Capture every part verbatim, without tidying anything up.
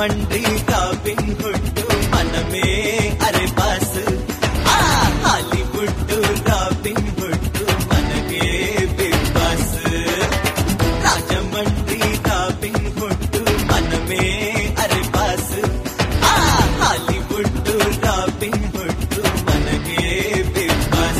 Rajahmundry Robin Hood మనమే అరే boss ఆ హాలీవుడ్ రాబిన్ హుడ్ మనకే big boss Rajahmundry Robin Hood మనమే అరే బాస్ ఆ హాలీవుడ్ రాబిన్ హుడ్ మనకే big boss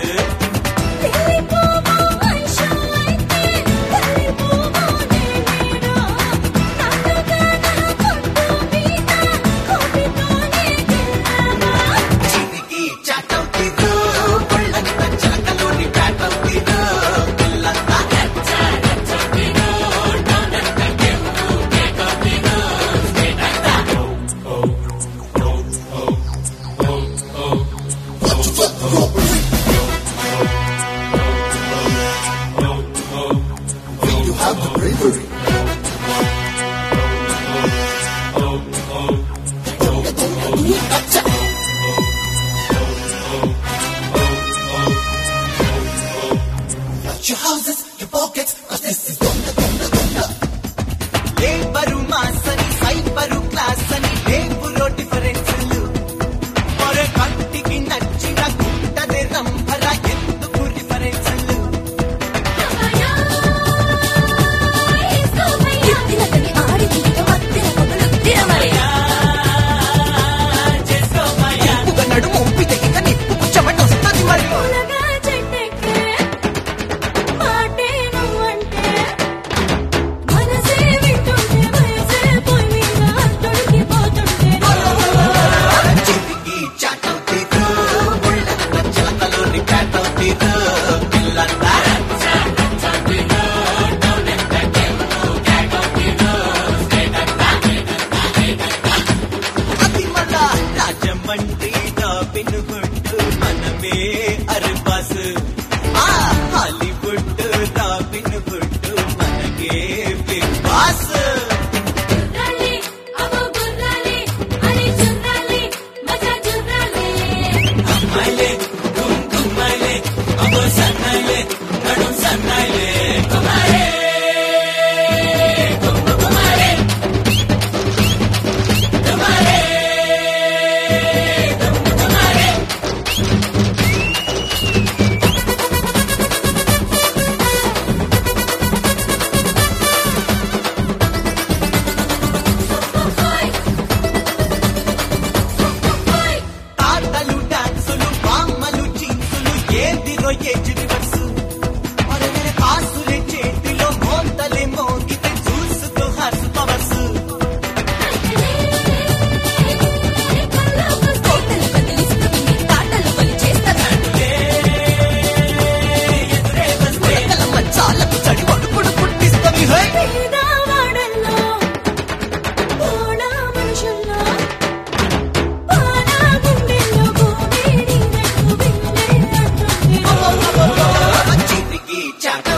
Your houses, your pockets, cause this is donda, donda, donda. Laboru maasani, cyberu class ani, laburo differences. Ore kantiki nachina kuttade rambara enduku differences. Kamaya, isomaya, ittinatani aadi tiga mattira modalu tiramaya. Jesomaya, uga nadumu umpite ika nippu chamatu ostadi mari. Rajahmundry Robin Hood మనమే అరే boss ఆ Hollywood Robin Hood మనకే big boss జుర్రాలి అగో గుర్రాలి అరే జుర్రాలి మజా జుర్రాలి అమ్మాయిలే గుమ్ గుమ్మాయిలే అగో సన్నాయిలే నడు సన్నాయిలే కుమారే గుమ్ కుమారే కుమారే తాతలు డాన్సులు బామ్మలు జీన్సులు ఏదిరో ఏజ్ రివర్స్ అరే మేరే కాసులే చేతిలో మోతలే మోగితే చూసుకో హార్స్ పవర్స్ చాలకు చడి వడుకుడు పుట్టిస్తవి హై చిటికి చాట